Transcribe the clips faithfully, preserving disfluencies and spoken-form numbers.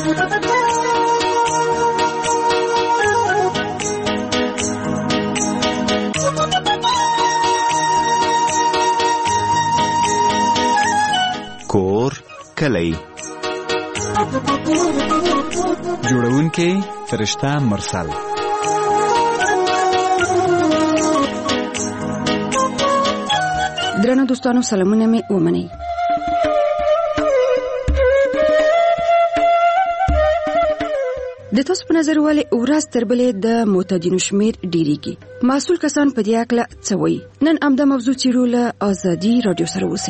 کور کلی جوړونکی فرشته مرسل درنو دوستانو سلامونه می ومنئ. د تاسو په نظر ولې ورځ تر بلې د معتادینو شمیر ډیریږي؟ مسؤل کسان په دې اړه څه وایي؟ نن همدا موضوع څیړو له ازادي رادیو سره اوسئ.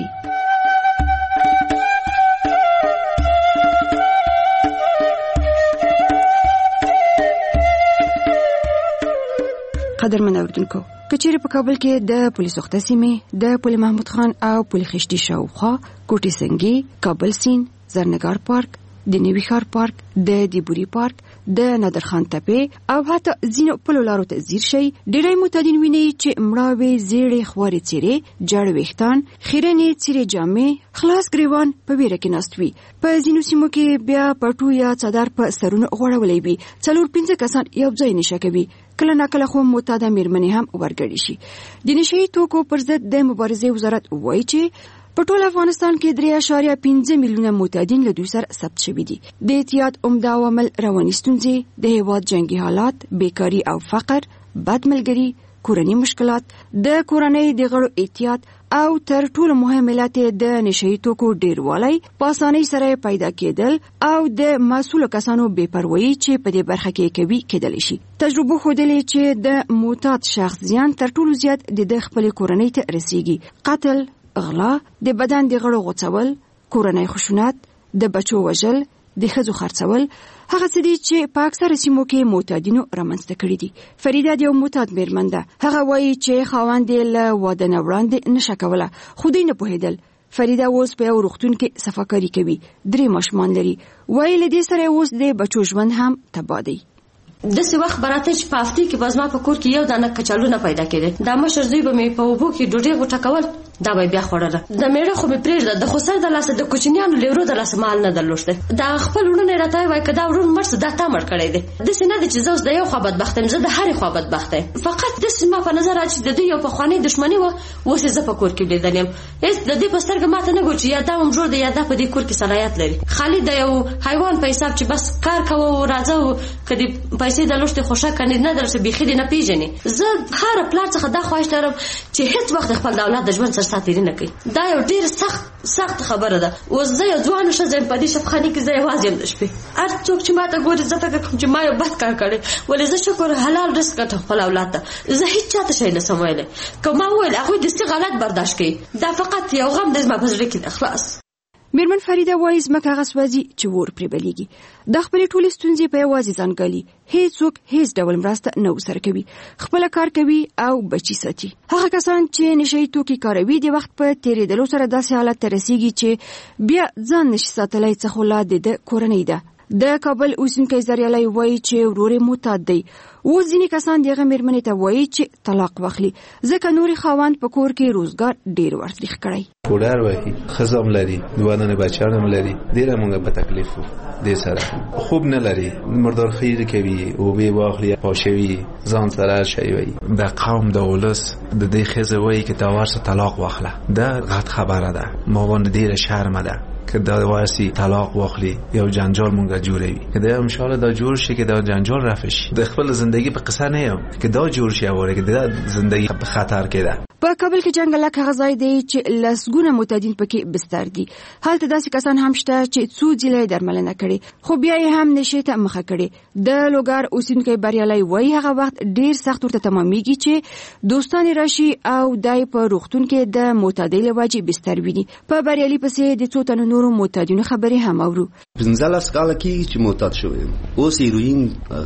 قدرمن اوریدونکو، کچېرې په کابل کې د پولیسو خته سیمې د پل محمود خان او پل خشتي شاوخوا کوټې سنگي، کابل سین، زرنګار پارک، د نوي ښار پارک، د دیبوري پارک، د نادرخان تپې او حتی ځینو پلو لارو ته ځیر شي. ډېری معتادین ویني چې مړاوې زیړې خوارې څیرې، جاړ ویښتان، خیرنې څیرې جامې، خلاص ګریوان په ویره کې ناست وي. په ځینو سیمو کې بیا پټو یا څادر په سرونو غوړولی وي. څلور پنځه کسان یو ځای نشه کوي. کله ناکله خو معتاده میرمنې هم ورګډې شي. د نشهیي توکو پر ضد د مبارزې وزارت وایي چې په ټول افغانستان کې درې اعشاریه پنځه میلیونه معتادین له دوی سره ثبت شوي دي. د اعتیاد عمده عوامل رواني ستونزې، د هیواد جنګي حالات، بیکاري او فقر، بد ملګري، کورني مشکلات، د کورنۍ د غړو اعتیاد او تر ټولو مهم علت د نشهیي توکو ډیروالی، په اسانۍ سره پیدا کېدل او د مسؤلو کسانو بې پروایي چې په دې برخه کې کوي کېدلی شي. تجربه ښودلې چې د معتاد شخص زیان تر ټولو زیات د د خپلې کورنۍ ته رسیږي. قتل، غلا، د بدن د غړو غوڅول، کورنۍ خشونت، د بچو وژل، د ښځو خرڅول، هغه څه دي چې په اکثره سیمو کې معتادینو رامنځته کړي دي. فریده د یو معتاد میرمن ده. هغه وایي چې خاوند یې له واده نه وړاندې نشه کوله، خو دوی نه پوهېدل. فریده اوس په یو روغتون کې صفاکاري کوي. درې ماشومان لري. وایي له دې سره اوس د بچو ژوند هم تباه دی. داسې وخت به راته چې په هفتې کې به زما په کور کې یو دانه کچالو نه پیدا کېدی. دا مشر زوی به مې په اوبو کې ډوډۍ غوټه کول، دا به بیا خوړله. د میړه خو مې پرېږده، د خسر د لاسه د کوچنیانو له ورو د لاسه مال نه درلوښتی. دا خپل وروڼه یې راته وایي که دا ورور مړ څه دا تا مړ کړی دی. داسې نه دی چې زه اوس د یو خوا بدبخته یم، زه د هرې خوا بدبخته یم. فقط داسې ما په نظر راځي چې د دوی یو پخوانۍ دښمني وه، اوس یې زه په کور کې لیدلی یم. هېڅ د دې په سترګه ماته نه ګوري چې یا دا ورور دی یا دا په دې کور کې صلاحیت لري. خالي د یو حیوان په حساب چې بس کار کوه او راځه او که دې پیسې درلوښتې خوښه کنې نه درسه بیخي دې نه پیژنې. زه هر پلار څخه دا خواهش لرم چې هیڅ وخت خپل د اولاد د ژوند سرساتېري نه کوي. دا یو ډېر سخت سخت خبره ده. اوس زه یو ځوانه ښځه یم، په دې شفخانې کې زه یوازې یم د شپې. هر څوک چې ماته ګوري زه فکر کوم چې ما یو بد کار کړی، ولې زه شکر حلال رزق ګټم خپل اولاد ته. زه هیڅ چاته شی نه سم ویلی. که ما وویل هغوی داسې غلط برداشت کوي، دا فقط یو غم دی زما په زړه کې ده. خلاص. میرمن فریده وایي ځمکه هغه سوځي چې اور پرې بلیږي. د خپلې ټولې ستونزې په یوازې ځان ګالي. هیڅوک هیڅ ډول مرسته نه ورسره کوي. خپله کار کوي او بچي ساتي. هغه کسان چې نشهیي توکي کاروي د وخت په تېرېدلو سره داسې حالت ته رسیږي چې بیا ځان نشي ساتلی، څه خو لا د ده کورنۍ ده. د کابل اوسېدونکی زریالی وایي چې ورور یې معتاد دی. اوس ځینې کسان د هغه مېرمنې ته وایي چې طلاق واخلي، ځکه نورې خاوند په کور کې روزګار ډېر ورتریخ کړی. کوډر وایي ښځه هم لري، دوه دانې بچیان هم لري. ډېره موږ په تکلیف وو دې سره. خوب نه لري، مردار خیر کوي، اوبې واخلي، پاشوي، ځان سره هر شی وایي. د قوم د ولس د دې ښځې وایي چې تا ورسه طلاق واخله. دا غلط خبره ده. ما باندې ډېره شرمه ده که دا واسي طلاق واخلي، یو جنجال مونږه جوړوي. که دا ان شاء الله دا جوړ شي، که دا جنجال رفع شي. د خپل ژوندۍ په قصه نه یم که دا جوړ شي اوره که دا ژوندۍ په خطر کې ده. په کابل کې جنګلک هغه ځای دی چې لسګونه معتادین پکې بستر دي. هلته داسې کسان هم شته چې څو ځله درملنه کړي، خو بیا یې هم نشي ته مخه کړي. د لوګر اوسېدونکی بریالی وایي هغه وخت ډېر سخت ورته تمامېږي چې دوستان راشي او دای په روغتون کې د معتادۍ له وجې بستر ویني. په بریالي پسې د څو تنو نورو معتادینو خبرې هم اورو. پنځلس کاله کېږي چې معتاد شوی یم. اوس هیروین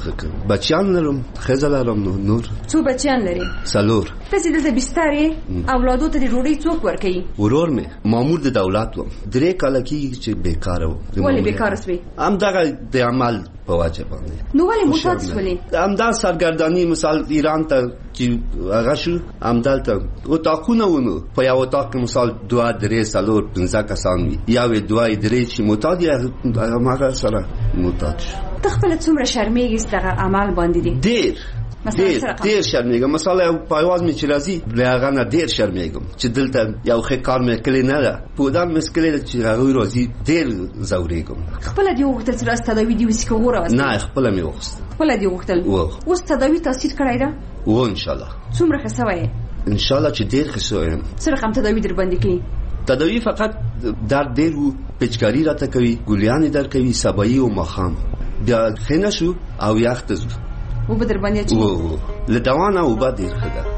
بچیان لرم، ښځه لرم. نور څو بچیان لري؟ څلور. تاسې دلته بستر یې، اولادو ته د ډوډۍ څوک ورکوي؟ ورور مې مامور د دولت وم. درې کاله کېږي چې بیکاره وم. ولې بیکاره سوې؟ همدغه د عمل په وجه باندې. نو ولې معتاد شولې؟ همدا سرګرداني، مثال ایران ته چې هغه شو، همدلته اتاقونه ونو. په یو اتاق کې مثال دوه درې څلور پنځه کسان وي، یو دوه درې چې معتاد یې هماغه سره محتاج شو. ته خپل څومره شرمېږي ستغه عمل باندې دي؟ ډېر ډېر ډېر شرمېږم. مثلا یو پایواز مې چې راځي له هغه نه ډېر شرمېږم چې دلته یو ښه کار مې کړی نه ده، پودان مې کړی چې هغوی راځي ډېر ځورېږم. خپله دې وغوښتل چې راز تداوي دې وسي که وراوستل؟ نه خپله مې وغوښتل. خپله دې وغوښتل؟ اوس تداوي تاثیر کړی ده؟ و انشاءالله. څومره ښه سوی یې؟ انشاءالله چې ډېر ښه سوی یم. څه رقم تداوي در باندې کوي؟ تداوی فقط درد ډېر و، پچکاري راته کوي، ګولیانې در کوي سبایي او ماښام، بیا ښه نه شو او یخ ته ځو. اوبه در باندې اچوي؟ و له دوا نه اوبه ډېر ښه ده.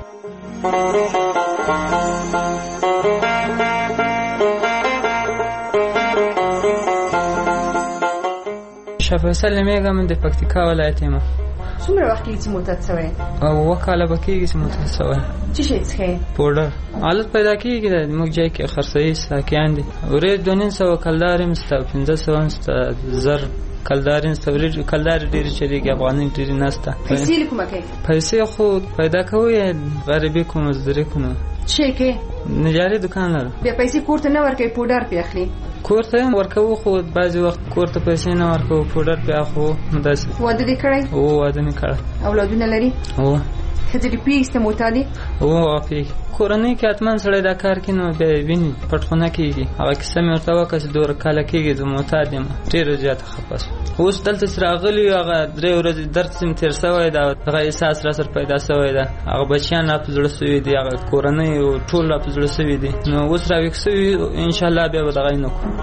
شاه فیصل نومېږم، من د پکتیکا ولایت یم. څومره وخت کېږي چې معتاد سوی؟ اوه کاله به کېږي چې معتاد سوی. څه شی څښې؟ پوډر. حالت پیدا کېږي د موږ ځای کې خرڅوي ساقیان دي، ورې دوه نیم سوه کلدار یم سته، پنځه سوه هم سته، زر کلدار یم سته، ورې کلدار ډېرې چلېږي، افغانۍ ډېرې نه سته. پیسې له کومه کوې؟ پیسې خو پیدا کوو یا غریبي کوو، مزدوري کوو. څه شی کوې؟ نجاري دکان لرم. بیا پیسې کور ته نه ورکوې، پوډر پې اخلي؟ کور ته هم ورکوو خو بعضې وخت کور ته پیسې نه ورکوو، پوډر پې اخلو. داسې. واده دې کړی؟ هو واده مې کړی. اولادونه لري؟ هو. ښځې دې پوهېږي چې ته معتاد یې؟ هو پوهېږي. کورنۍ کې حتما سړی دا کار کوي نو بیا یې ویني، پټخونه کېږي. هغه کیسه مې ورته وکړه چې دوه کاله کېږي زه معتاد یم، ډېره زیاته خفه شوم. اوس دلته چې راغلي یو هغه درې ورځې درد چې مې تېر سوی ده، هغه احساس راسره پیدا سوی ده، هغه بچیان را په زړه سوي دي، هغه کورنۍ ټول را په زړه سوي دي. نو اوس راویښ سوي انشاءالله بیا به دغه یې نه کړو.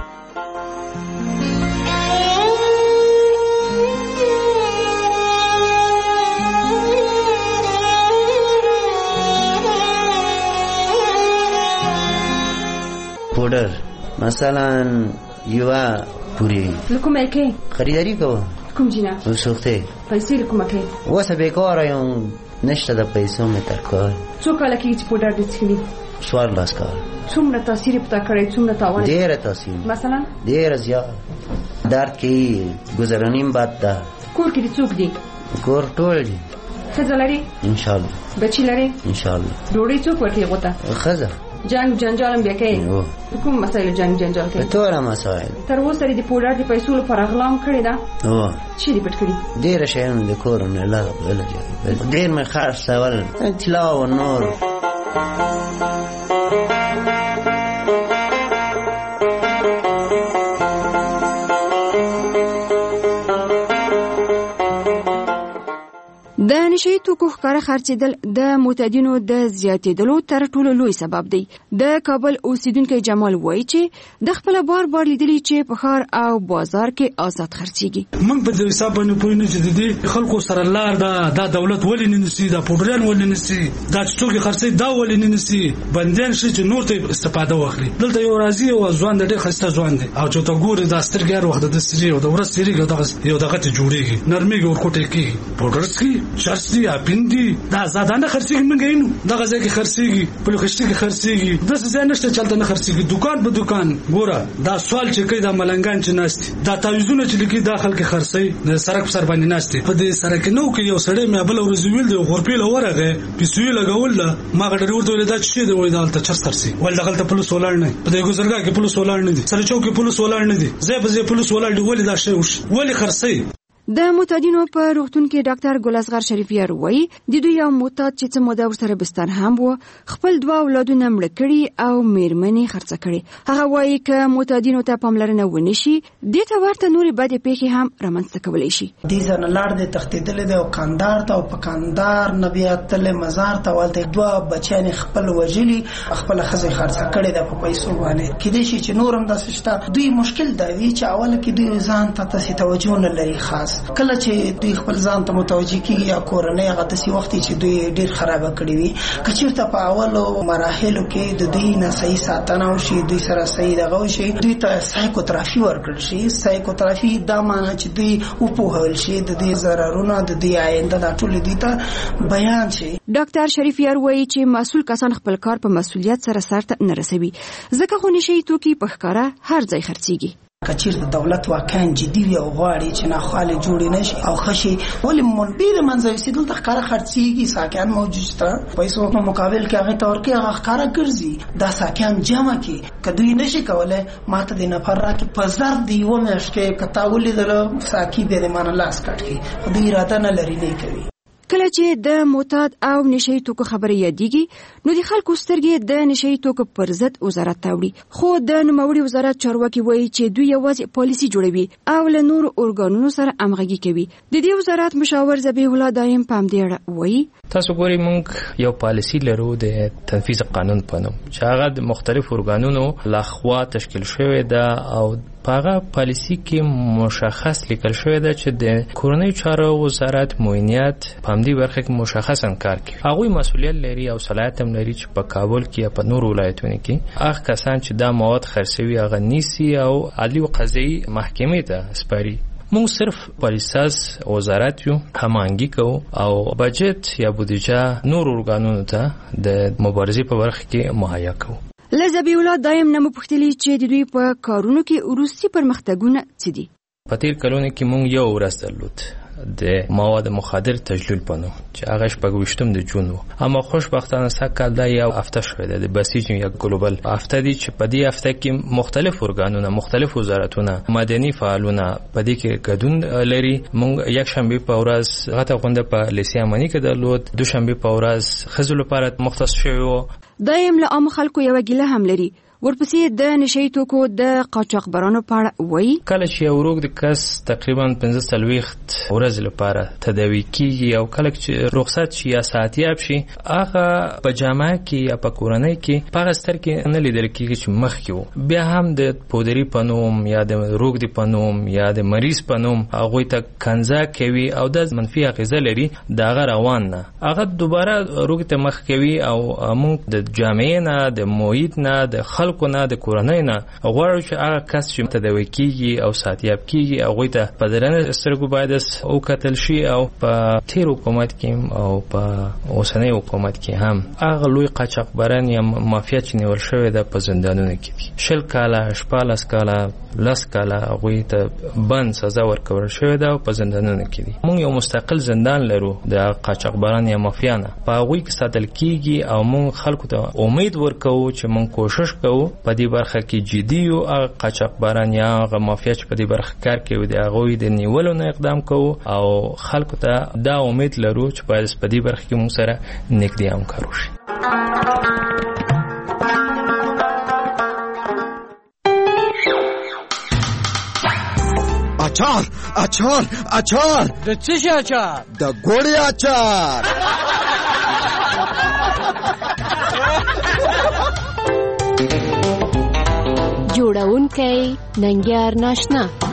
پودر مثلا یوه پوری له کومه یې کوې؟ خریداري کوه. کوم جینه؟ سوخته. پیسې له کومه کوې؟ اوسه بیکاره یم، نشته د پیسو مې تر کار. څو کاله کېږي چې پوډر دې څښلي؟ څوارلس کال. څومره تاثیر یې په تا کړی؟ څومره تاوان؟ ډېره تاثیر. مثلا؟ ډېره زیات. درد کوي، ګذرانیم بد ده. کور کې دې څوک دي؟ کور ټول دي. ښځه لري؟ انشاءالله. بچي لري؟ انشاءالله. ډوډۍ څوک ورکوي غوته؟ ښځه. جنگ جنجال هم بیا کوي؟ په کوم مسایلو جنگ جنجال کوي؟ په ټوله مسایل. تر اوسه یې د پوډر د پیسو لپاره غلا هم کړې ده؟ هو. څه دې پټ کړي؟ ډېره شیان د کور نه لږ بله جای ډېر مې خرڅول، طلا او نور. د نشهیي توکو ښکاره خرڅېدل د معتادینو د زیاتېدلو تر ټولو لوی سبب دی. د کابل اوسیدونکی جمال وایي چې د خپله بار بار لیدلي چې په ښار او بازار کې آزاد خرڅېږي. موږ په دې حساب باندې پوه نه چې د دې خلکو سره لار ده، دا دولت ولې نه نیسي، دا پوډریان ولې نه نیسي، دا چې څوک یې خرڅوي دا ولې نه نیسي، بندیان شي چې نور ته استفاده واخلي. دلته یو راځي یو ځوان دی، ډېر ښایسته ځوان دی، او چې ته ګورې دا سترګې هر وخت د سرې او د ورځ تېرېږي او دغه یو دغه ته جوړېږي، نرمېږي، ورکوټی کېږي، پوډر څښي، چرس دي، اپین دي، دا زادانه خرڅېږي. موږ یې نو دغه ځای کې خرڅېږي، پلو خشتي کې خرڅېږي، داسې ځای نشته چې هلته نه خرڅېږي. دوکان په دوکان ګوره دا سوال چې کوي، دا ملنګان چې ناست دي، دا تعویضونه چې لیکي، دا خلک خرڅوي، د سړک په سر باندې ناست دي. په دې سړکینو کې یو سړی مې بله ورځ ویل دی، غورپېله ورغی، پیسو یې لګول ده، ما غډرې ورته ویل دا څه شی دی؟ وایي دا هلته چرس خرڅوي. ویل دغلته پولیس ولاړ نه دي، په دې ګذرګاه کې پولیس ولاړ نه دي، سره چوک کې پولیس ولاړ نه دي، ځای په ځای پولیس ولاړ دي. ولې دا شی وشي؟ ولې خرڅوي؟ د معتادینو په روغتون کې ډاکټر ګل اصغر شریفیار وایي د دوی یو معتاد چې څه موده ورسره بستر هم و، خپل دوه اولادونه مړه کړي او میرمنې خرڅه کړي. هغه وایي که معتادینو ته پاملرنه ونه شي، دې ته ورته نورې بدې پیښې هم رامنځته کولی شي. دې ځای نه لاړ دی، تښتېدلی دی او کندهار ته، او په کندهار نه بیا تللی مزار ته، هلته دوه بچیان یې خپل وژلي، خپله ښځه یې خرڅه کړې ده په پیسو باندې. کیدای شي چې نور هم داسې شته. دوی مشکل دا وي چې اوله کې دوی ځان ته داسې توجه نه لري خاص. کله چې دوی خپل ځان ته متوجه کېږي یا کورنۍ هغه داسې وخت چې دوی ډېر خرابه کړي وي، که چېرته په اولو مراحلو کې د دوی نه صحیح ساتنه وشي، دوی سره صحیح دغه وشي، دوی ته سایکوترافي ورکړل شي. سایکوترافي دا معنی چې دوی وپوهول شي، د دې ضررونه، د دې آینده دا ټول دوی ته بیان شي. ډاکټر شریفیار وایي چې مسؤل کسان خپل کار په مسؤلیت سره سرته نه رسوي، ځکه خو نشهیي توکي په ښکاره هر ځای خرڅېږي. کچیر د دولت واقعا جدي وي او غواړي چې ناخواله جوړ نشي او خشي ولې منبي د منځوي سیدل د ښکارا خرڅيږي ساکان موجود تا پیسو په مقابل کې هغه تور کې هغه ښکارا ګرځي دا ساکان جمع کې کدوې نشي کوله ماته د نفر را کې پزر دی و مېش کې کتاولې دل ساکي به د مان لاس کټ کې خو دې اراده نه لري نه کوي. کله چې د معتاد او نشئی توکو خبره یادېږي نو د خلکو سترګې د نشئی توکو پر ضد وزارت ته وړي خو د نوموړي وزارت چارواکي وایي چې دوی یوازې پالیسي جوړوي او له نورو ارګانونو سره همغږي کوي. د دې وزارت مشاور ذبیح الله دایم په همدې اړه وایي تاسو ګورئ موږ یو پالیسي لرو د تنفیذ قانون په نوم چې هغه د مختلفو ارګانونو لخوا تشکیل شوی ده او پاغه پالیسی کې مشخص لیکل شوی ده چې د کورنۍ چارو وزارت موینیت په همدې برخه کې مشخصا کار کوي. هغه مسؤلیت لري او صلاحیت هم لري چې په کابل کې یا په نورو ولایتونو کې هغه کسان چې دا مواد خرڅوي هغه نیسي او عدلي او قضایي محکمې ته سپاري. موږ صرف پالیساز وزارت یو هماهنګي کوو او بجټ یا بودیجه نور ارګانونو ته د مبارزې په برخه کې مهیا کوو. لذبیح الله دایم نه مپوښتلي چې د دوی په کارونو کې وروستي پرمختګونه څه دي. په تیر کلونو کې موږ یو ورځ درلود د مواد مخدر تجلیل په نوم چې هغه شپږ ویشتم د جون و. اما خوشبختانه سکه دا یو هفته شوه د بسیج یا ګلوبل هفته دي چې په دې هفته کې مختلف ارګانونه مختلف وزارتونه مدني فعالونه په دې کې ګډون لري. موږ یک شنبه په ورځ غته غونډه په لیسیا منی کې درلود، دوشنبه په ورځ خزل لپاره مختص شوی. دایم له عام خلکو یو ګیله هم لري ورپسې د نشئی توکو د قاچاقبرانو په اړه وایي کله چې یو روغ د کس تقریبا پنځه څلوېښت ورځې لپاره تداوي کیږي او کله چې رخصت شي یا ساعتیاب شي هغه په جامعه کې یا په کورنۍ کې په هغه ستر کې نه لیدل کیږي چې مخکې و. بیا هم د پودري په نوم یا د روغ د په نوم یا د مریض په نوم هغوی ته کنځا کوي او د منفي اغیزه لري د هغه روان نه هغه دوباره روغ ته مخ کوي او موږ د جامعې نه د محیط نه د خلکو نه د کورنۍ نه غواړو چې هغه کس چې تداوي کیږي او ساتیاب کیږي هغوی ته په درنه سترګو باید وکتل شي او په تیر حکومت کې او په اوسنۍ حکومت کې هم هغه لوی قاچاقبران یا مافیا چې نیول شوی ده په زندانونو کې دي. شل کاله شپاړس کاله لس کاله هغوی ته بند سزا ورکول شوی ده او په زندانونو کې دي. موږ یو مستقل زندان لرو د قاچاقبران یا مافیا نه په هغوی کې ساتل کیږي او موږ خلکو ته امید ورکوو چې موږ کوشش کوو په دې برخه کې جدي او هغه قاچاقبران یا هغه مافیا چې په دې برخه کار کوي د هغوی د نیولو نه اقدام کوو او خلکو ته دا امید لرو چې باید په دې برخه کې موږ سره نږدې همکار وشي. اچار اچار اچار د څه شي اچار؟ د ګوړې اچار. جوړونکی ننګیار ناشنا